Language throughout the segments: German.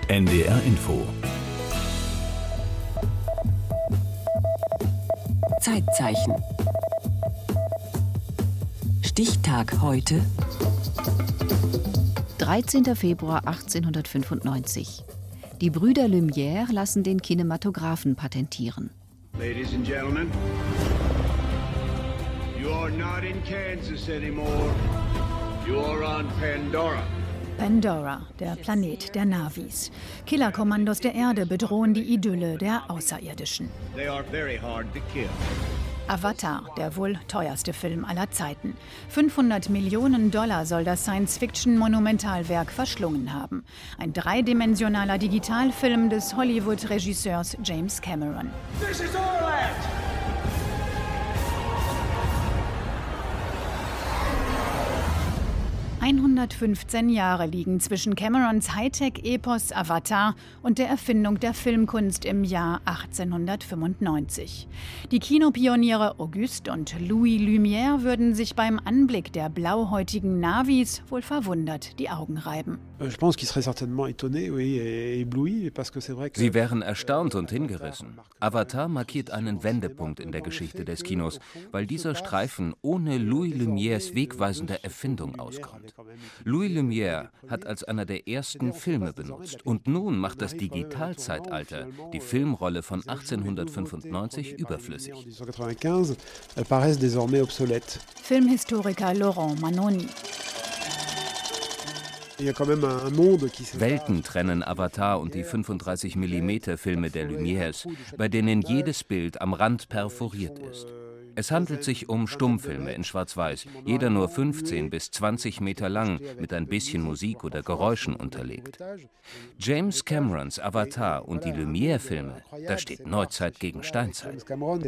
NDR Info. Zeitzeichen. Stichtag heute. 13. Februar 1895. Die Brüder Lumière lassen den Kinematographen patentieren. Ladies and gentlemen, you are not in Kansas anymore. You are on Pandora. Pandora, der Planet der Navis. Killerkommandos der Erde bedrohen die Idylle der Außerirdischen. They are very hard to kill. Avatar, der wohl teuerste Film aller Zeiten. 500 Millionen $, soll das Science-Fiction-Monumentalwerk verschlungen haben. Ein dreidimensionaler Digitalfilm des Hollywood-Regisseurs James Cameron. This is our land. 115 Jahre liegen zwischen Camerons Hightech-Epos Avatar und der Erfindung der Filmkunst im Jahr 1895. Die Kinopioniere Auguste und Louis Lumière würden sich beim Anblick der blauhäutigen Navis wohl verwundert die Augen reiben. Sie wären erstaunt und hingerissen. Avatar markiert einen Wendepunkt in der Geschichte des Kinos, weil dieser Streifen ohne Louis Lumières wegweisende Erfindung auskommt. Louis Lumière hat als einer der ersten Filme benutzt und nun macht das Digitalzeitalter die Filmrolle von 1895 überflüssig. Filmhistoriker Laurent Manoni. Welten trennen Avatar und die 35mm-Filme der Lumières, bei denen jedes Bild am Rand perforiert ist. Es handelt sich um Stummfilme in Schwarz-Weiß, jeder nur 15 bis 20 Meter lang, mit ein bisschen Musik oder Geräuschen unterlegt. James Camerons Avatar und die Lumière-Filme, da steht Neuzeit gegen Steinzeit.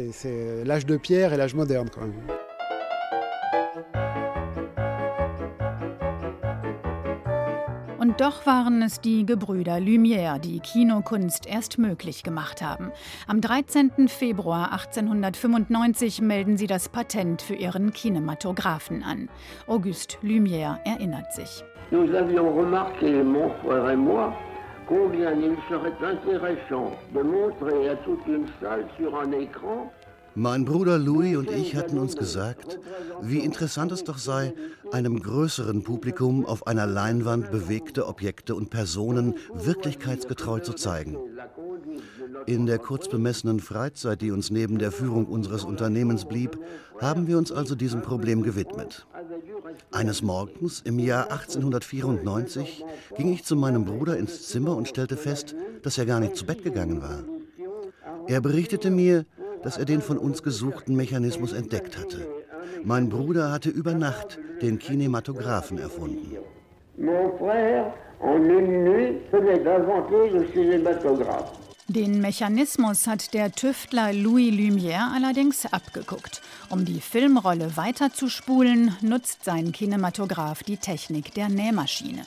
Und doch waren es die Gebrüder Lumière, die Kinokunst erst möglich gemacht haben. Am 13. Februar 1895 melden sie das Patent für ihren Kinematographen an. Auguste Lumière erinnert sich. Nous avions remarqué, mon frère et moi, combien il serait intéressant de montrer à toute une salle sur un écran. Mein Bruder Louis und ich hatten uns gesagt, wie interessant es doch sei, einem größeren Publikum auf einer Leinwand bewegte Objekte und Personen wirklichkeitsgetreu zu zeigen. In der kurz bemessenen Freizeit, die uns neben der Führung unseres Unternehmens blieb, haben wir uns also diesem Problem gewidmet. Eines Morgens im Jahr 1894 ging ich zu meinem Bruder ins Zimmer und stellte fest, dass er gar nicht zu Bett gegangen war. Er berichtete mir, dass er den von uns gesuchten Mechanismus entdeckt hatte. Mein Bruder hatte über Nacht den Kinematographen erfunden. Mon frère, en une nuit, venait d'inventer le cinématographe. Den Mechanismus hat der Tüftler Louis Lumière allerdings abgeguckt. Um die Filmrolle weiterzuspulen, nutzt sein Kinematograph die Technik der Nähmaschine.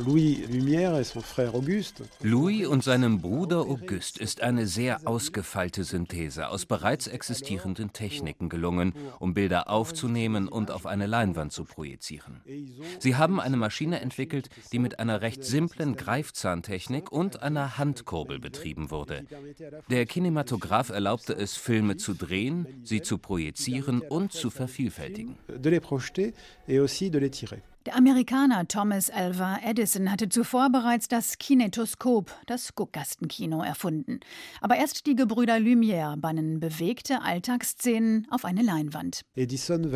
Louis und seinem Bruder Auguste ist eine sehr ausgefeilte Synthese aus bereits existierenden Techniken gelungen, um Bilder aufzunehmen und auf eine Leinwand zu projizieren. Sie haben eine Maschine entwickelt, die mit einer recht simplen Greifzahntechnik und einer Handkurbel betrieben wurde. Der Kinematograph erlaubte es, Filme zu drehen, sie zu projizieren und zu vervielfältigen. Der Amerikaner Thomas Alva Edison hatte zuvor bereits das Kinetoskop, das Guckkastenkino, erfunden. Aber erst die Gebrüder Lumière bannen bewegte Alltagsszenen auf eine Leinwand. Edison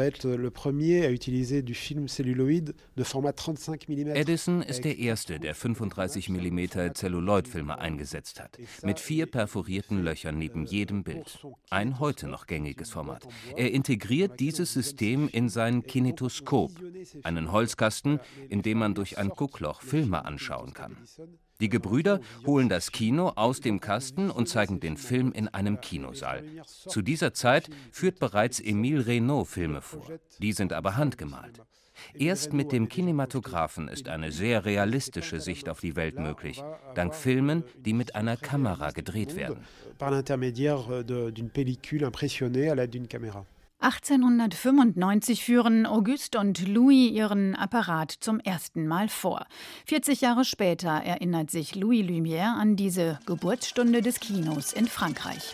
ist der Erste, der 35mm Zelluloidfilme eingesetzt hat, mit 4 perforierten Löchern neben jedem Bild. Ein heute noch gängiges Format. Er integriert dieses System in sein Kinetoskop, einen Holzkasten, in dem man durch ein Guckloch Filme anschauen kann. Die Gebrüder holen das Kino aus dem Kasten und zeigen den Film in einem Kinosaal. Zu dieser Zeit führt bereits Émile Reynaud Filme vor. Die sind aber handgemalt. Erst mit dem Kinematographen ist eine sehr realistische Sicht auf die Welt möglich, dank Filmen, die mit einer Kamera gedreht werden. 1895 führen Auguste und Louis ihren Apparat zum ersten Mal vor. 40 Jahre später erinnert sich Louis Lumière an diese Geburtsstunde des Kinos in Frankreich.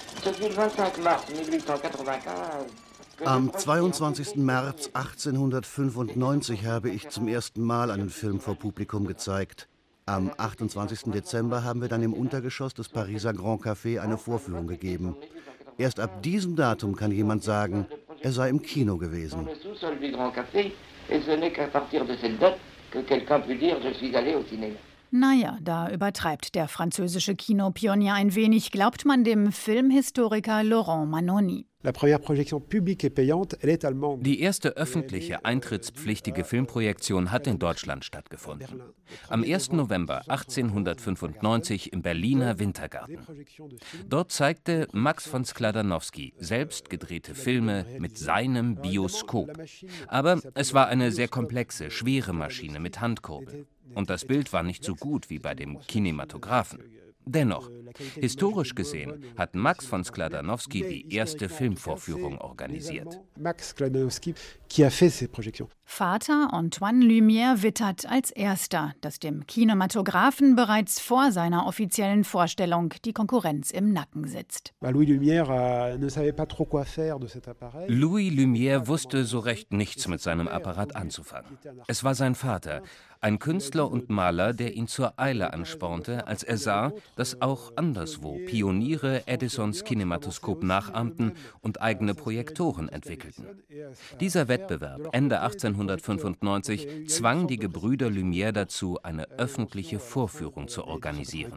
Am 22. März 1895 habe ich zum ersten Mal einen Film vor Publikum gezeigt. Am 28. Dezember haben wir dann im Untergeschoss des Pariser Grand Café eine Vorführung gegeben. Erst ab diesem Datum kann jemand sagen, er sei im Kino gewesen. Naja, da übertreibt der französische Kinopionier ein wenig, glaubt man dem Filmhistoriker Laurent Manoni. Die erste öffentliche, eintrittspflichtige Filmprojektion hat in Deutschland stattgefunden. Am 1. November 1895 im Berliner Wintergarten. Dort zeigte Max von Skladanowsky selbst gedrehte Filme mit seinem Bioskop. Aber es war eine sehr komplexe, schwere Maschine mit Handkurbel. Und das Bild war nicht so gut wie bei dem Kinematographen. Dennoch, historisch gesehen hat Max von Skladanowsky die erste Filmvorführung organisiert. Vater Antoine Lumière wittert als erster, dass dem Kinematographen bereits vor seiner offiziellen Vorstellung die Konkurrenz im Nacken sitzt. Louis Lumière wusste so recht nichts mit seinem Apparat anzufangen. Es war sein Vater, ein Künstler und Maler, der ihn zur Eile anspornte, als er sah, dass auch anderswo Pioniere Edisons Kinematoskop nachahmten und eigene Projektoren entwickelten. Dieser Wettbewerb Ende 1895 zwang die Gebrüder Lumière dazu, eine öffentliche Vorführung zu organisieren.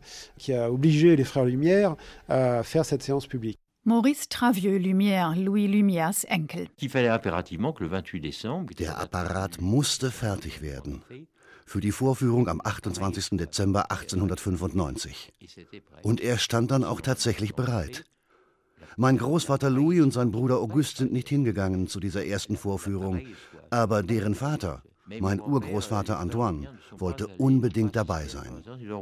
Maurice Travieux-Lumière, Louis Lumières Enkel. Der Apparat musste fertig werden. Für die Vorführung am 28. Dezember 1895. Und er stand dann auch tatsächlich bereit. Mein Großvater Louis und sein Bruder Auguste sind nicht hingegangen zu dieser ersten Vorführung, aber deren Vater, mein Urgroßvater Antoine, wollte unbedingt dabei sein.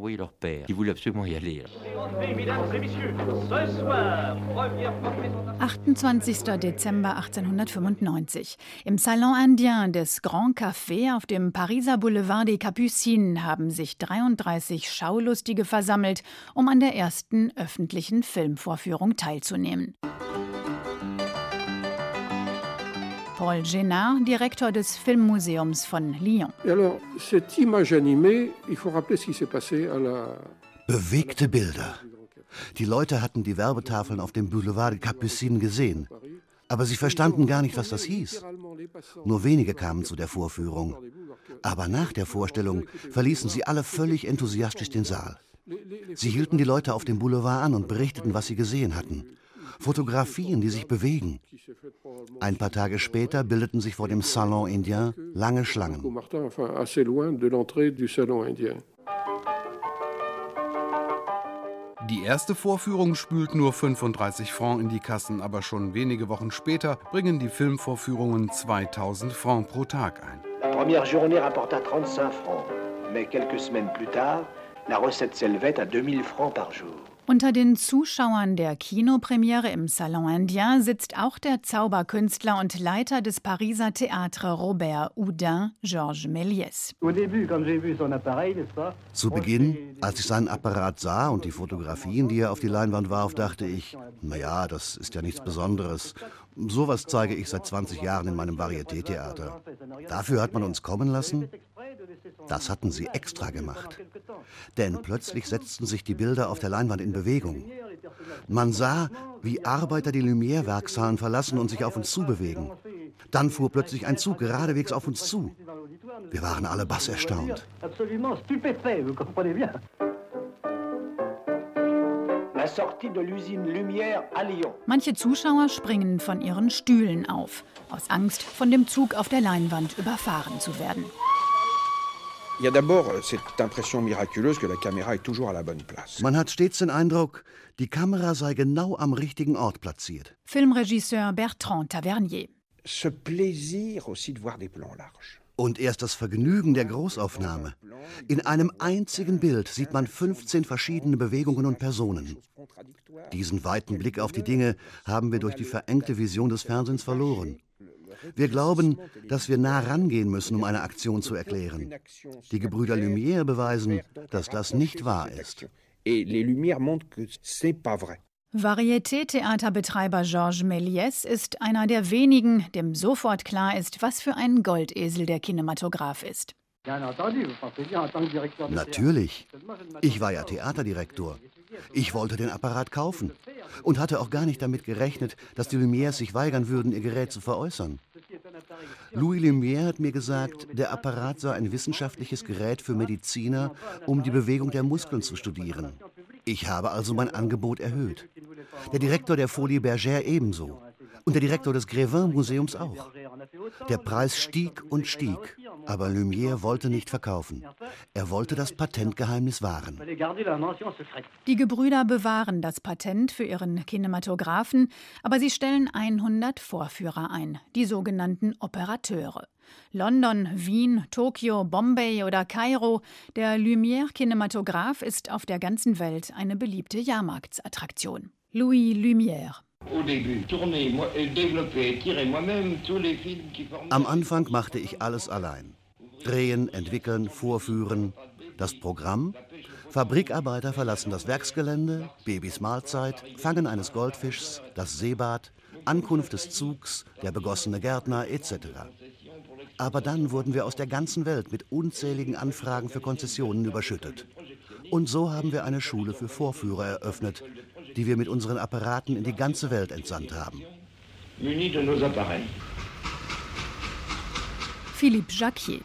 28. Dezember 1895. Im Salon Indien des Grand Café auf dem Pariser Boulevard des Capucines haben sich 33 Schaulustige versammelt, um an der ersten öffentlichen Filmvorführung teilzunehmen. Paul Génard, Direktor des Filmmuseums von Lyon. Bewegte Bilder. Die Leute hatten die Werbetafeln auf dem Boulevard des Capucines gesehen. Aber sie verstanden gar nicht, was das hieß. Nur wenige kamen zu der Vorführung. Aber nach der Vorstellung verließen sie alle völlig enthusiastisch den Saal. Sie hielten die Leute auf dem Boulevard an und berichteten, was sie gesehen hatten. Fotografien, die sich bewegen. Ein paar Tage später bildeten sich vor dem Salon Indien lange Schlangen. Die erste Vorführung spült nur 35 Francs in die Kassen, aber schon wenige Wochen später bringen die Filmvorführungen 2000 Francs pro Tag ein. La première journée rapporta 35 francs, mais quelques semaines plus tard, la recette s'élevait à 2000 francs par jour. Unter den Zuschauern der Kinopremiere im Salon Indien sitzt auch der Zauberkünstler und Leiter des Pariser Théâtre Robert Houdin, Georges Méliès. Zu Beginn, als ich seinen Apparat sah und die Fotografien, die er auf die Leinwand warf, dachte ich, naja, das ist ja nichts Besonderes. Sowas zeige ich seit 20 Jahren in meinem Varieté-Theater. Dafür hat man uns kommen lassen? Das hatten sie extra gemacht. Denn plötzlich setzten sich die Bilder auf der Leinwand in Bewegung. Man sah, wie Arbeiter die Lumière-Werkshallen verlassen und sich auf uns zubewegen. Dann fuhr plötzlich ein Zug geradewegs auf uns zu. Wir waren alle bass erstaunt. Manche Zuschauer springen von ihren Stühlen auf, aus Angst, von dem Zug auf der Leinwand überfahren zu werden. Man hat stets den Eindruck, die Kamera sei genau am richtigen Ort platziert. Filmregisseur Bertrand Tavernier. Und erst das Vergnügen der Großaufnahme. In einem einzigen Bild sieht man 15 verschiedene Bewegungen und Personen. Diesen weiten Blick auf die Dinge haben wir durch die verengte Vision des Fernsehens verloren. Wir glauben, dass wir nah rangehen müssen, um eine Aktion zu erklären. Die Gebrüder Lumière beweisen, dass das nicht wahr ist. Varieté-Theaterbetreiber Georges Méliès ist einer der wenigen, dem sofort klar ist, was für ein Goldesel der Kinematograph ist. Natürlich. Ich war ja Theaterdirektor. Ich wollte den Apparat kaufen und hatte auch gar nicht damit gerechnet, dass die Lumières sich weigern würden, ihr Gerät zu veräußern. Louis Lumière hat mir gesagt, der Apparat sei ein wissenschaftliches Gerät für Mediziner, um die Bewegung der Muskeln zu studieren. Ich habe also mein Angebot erhöht. Der Direktor der Folies Bergère ebenso. Und der Direktor des Grévin-Museums auch. Der Preis stieg und stieg, aber Lumière wollte nicht verkaufen. Er wollte das Patentgeheimnis wahren. Die Gebrüder bewahren das Patent für ihren Kinematographen, aber sie stellen 100 Vorführer ein, die sogenannten Operateure. London, Wien, Tokio, Bombay oder Kairo, der Lumière-Kinematograph ist auf der ganzen Welt eine beliebte Jahrmarktsattraktion. Louis Lumière. Am Anfang machte ich alles allein. Drehen, entwickeln, vorführen. Das Programm? Fabrikarbeiter verlassen das Werksgelände, Babys Mahlzeit, Fangen eines Goldfischs, das Seebad, Ankunft des Zugs, der begossene Gärtner etc. Aber dann wurden wir aus der ganzen Welt mit unzähligen Anfragen für Konzessionen überschüttet. Und so haben wir eine Schule für Vorführer eröffnet, die wir mit unseren Apparaten in die ganze Welt entsandt haben. Philippe Jacquier.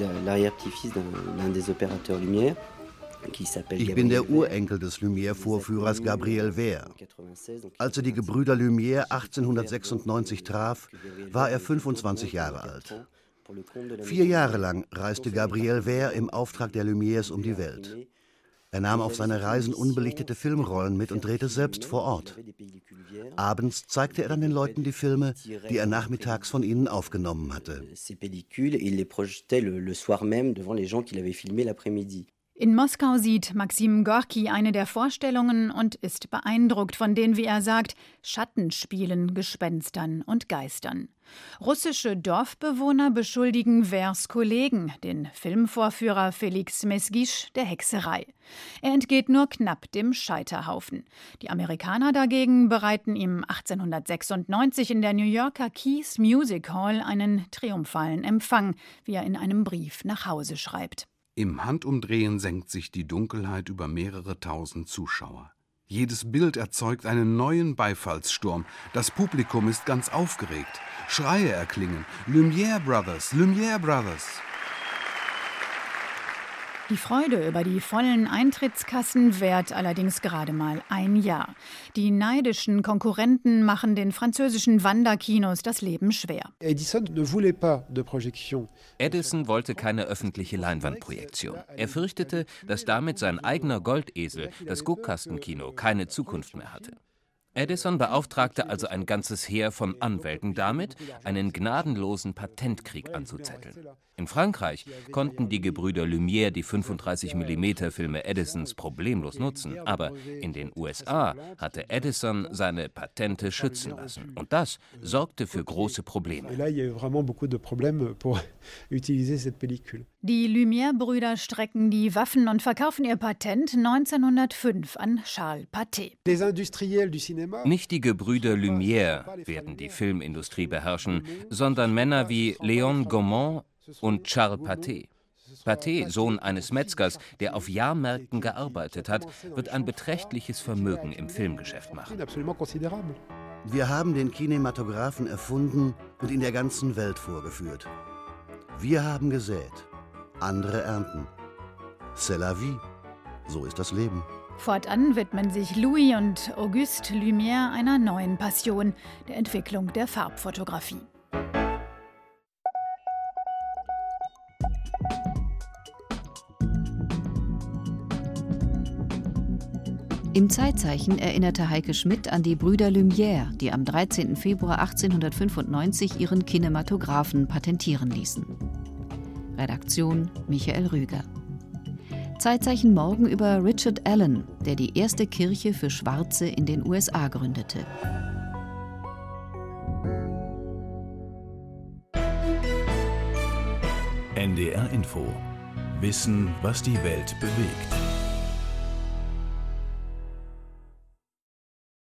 Ich bin der Urenkel des Lumière-Vorführers Gabriel Vert. Als er die Gebrüder Lumière 1896 traf, war er 25 Jahre alt. 4 Jahre lang reiste Gabriel Vert im Auftrag der Lumières um die Welt. Er nahm auf seine Reisen unbelichtete Filmrollen mit und drehte selbst vor Ort. Abends zeigte er dann den Leuten die Filme, die er nachmittags von ihnen aufgenommen hatte. In Moskau sieht Maxim Gorki eine der Vorstellungen und ist beeindruckt von den, wie er sagt, Schattenspielen, Gespenstern und Geistern. Russische Dorfbewohner beschuldigen Verts Kollegen, den Filmvorführer Felix Mesguich, der Hexerei. Er entgeht nur knapp dem Scheiterhaufen. Die Amerikaner dagegen bereiten ihm 1896 in der New Yorker Keys Music Hall einen triumphalen Empfang, wie er in einem Brief nach Hause schreibt. Im Handumdrehen senkt sich die Dunkelheit über mehrere tausend Zuschauer. Jedes Bild erzeugt einen neuen Beifallssturm. Das Publikum ist ganz aufgeregt. Schreie erklingen. Lumière Brothers, Lumière Brothers. Die Freude über die vollen Eintrittskassen währt allerdings gerade mal ein Jahr. Die neidischen Konkurrenten machen den französischen Wanderkinos das Leben schwer. Edison wollte keine öffentliche Leinwandprojektion. Er fürchtete, dass damit sein eigener Goldesel, das Guckkastenkino, keine Zukunft mehr hatte. Edison beauftragte also ein ganzes Heer von Anwälten damit, einen gnadenlosen Patentkrieg anzuzetteln. In Frankreich konnten die Gebrüder Lumière die 35-mm-Filme Edisons problemlos nutzen, aber in den USA hatte Edison seine Patente schützen lassen. Und das sorgte für große Probleme. Die Lumière-Brüder strecken die Waffen und verkaufen ihr Patent 1905 an Charles Pathé. Nicht die Gebrüder Lumière werden die Filmindustrie beherrschen, sondern Männer wie Léon Gaumont und Charles Pathé. Pathé, Sohn eines Metzgers, der auf Jahrmärkten gearbeitet hat, wird ein beträchtliches Vermögen im Filmgeschäft machen. Wir haben den Kinematographen erfunden und in der ganzen Welt vorgeführt. Wir haben gesät, andere ernten. C'est la vie. So ist das Leben. Fortan widmen sich Louis und Auguste Lumière einer neuen Passion, der Entwicklung der Farbfotografie. Im Zeitzeichen erinnerte Heike Schmidt an die Brüder Lumière, die am 13. Februar 1895 ihren Kinematographen patentieren ließen. Redaktion Michael Rüger. Zeitzeichen morgen über Richard Allen, der die erste Kirche für Schwarze in den USA gründete. NDR Info. Wissen, was die Welt bewegt.